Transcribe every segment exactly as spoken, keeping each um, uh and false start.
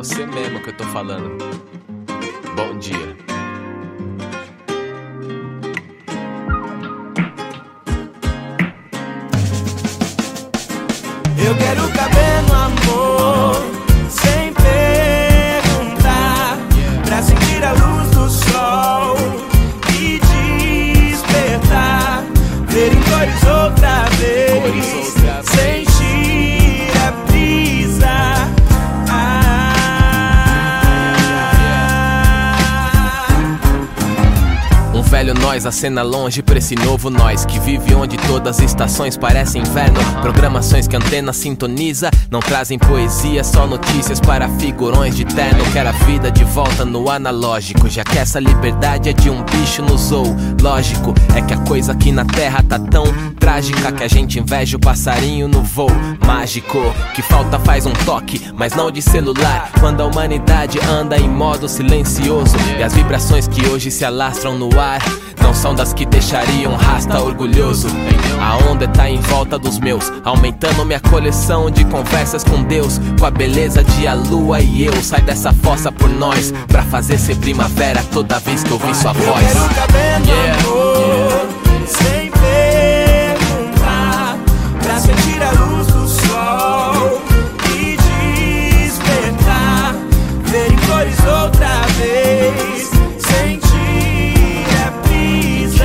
você mesmo que eu tô falando. Bom dia. Eu quero caber no amor, sem perguntar, pra sentir a luz do sol e despertar, ver em cores outra vez, sentir a brisa. Um velho nós acena longe pra esse novo nós que vive onde todas as estações parecem inverno. Programações que a antena sintoniza não trazem poesia, só notícias para figurões de terno. Quero a vida de volta no analógico, já que essa liberdade é de um bicho no zoo. Lógico, é que a coisa aqui na terra tá tão trágica que a gente inveja o passarinho no voo mágico. Que falta faz um toque, mas não de celular, quando a humanidade anda em modo silencioso. E as vibrações que hoje se alastram no ar não são das que deixariam um rasta orgulhoso. A onda tá em volta dos meus, aumentando minha coleção de conversas com Deus, com a beleza de a lua e eu. Sai dessa fossa por nós, pra fazer ser primavera toda vez que eu ouvir sua voz. Eu quero caber no amor, sem perguntar, pra sentir a luz do sol e despertar, ver em cores outra vez, sentir a brisa.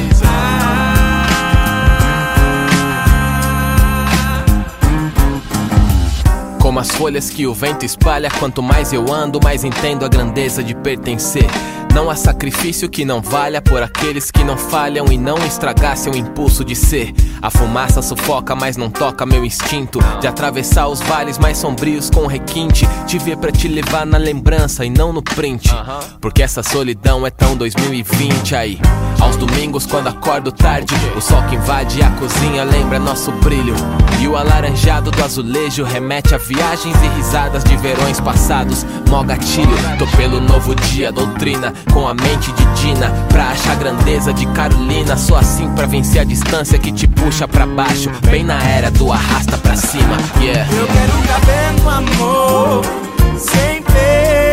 Como as folhas que o vento espalha, quanto mais eu ando, mais entendo a grandeza de pertencer. Não há sacrifício que não valha por aqueles que não falham e não estragar seu impulso de ser. A fumaça sufoca, mas não toca meu instinto de atravessar os vales mais sombrios com requinte, te ver pra te levar na lembrança e não no print, porque essa solidão é tão dois mil e vinte aí. Aos domingos quando acordo tarde, o sol que invade a cozinha lembra nosso brilho, e o alaranjado do azulejo remete a viagens e risadas de verões passados. Mó gatilho, tô pelo novo dia, doutrina com a mente de Dina, pra achar grandeza de Carolina. Sou assim pra vencer a distância que te puxa pra baixo, bem na era do arrasta pra cima. Yeah. Eu quero caber no amor, sem perguntar,